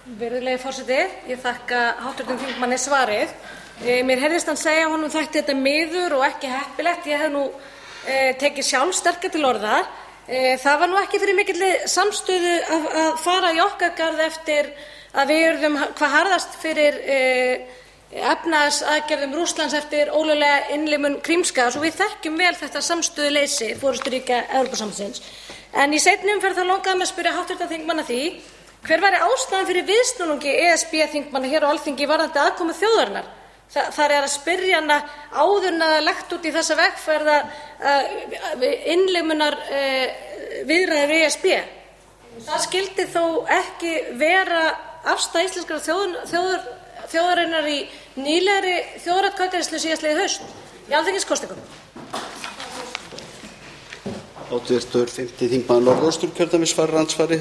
Virðulegi forseti, ég þakka hv. þingmanni svarið. Mér heyrðist hann segja að honum þætti þetta miður og ekki heppilegt. Ég hef nú tekið sjálf sterkar til orða. Það var nú ekki fyrir mikilli samstöðu að fara í okkar garð eftir að við urðum hvað harðast fyrir efnahagsaðgerðum Rússlands eftir ólöglega innlimun Krímskaga, svo við þekkjum vel þetta samstöðuleysi forysturíkja Evrópusambandsins. En í seinni umferð þá langaði mig að spyrja hv. þingmann að því hver væri ástæðan fyrir viðsnúningi ESB-þingmanna hér á Alþingi varðandi aðkomu þjóðarinnar. Það er að spyrja hana áður en að lagt út í þessa vegferð innlimunar viðræður ESB. Það skyldi þó ekki vera afstaða íslenskrar þjóðarinnar í nýlegri þjóðaratkvæðagreiðslu síðastliðið haust í alþingiskosningum. Hv. 5. þingmaður Norðausturkjördæmis svarar andsvari.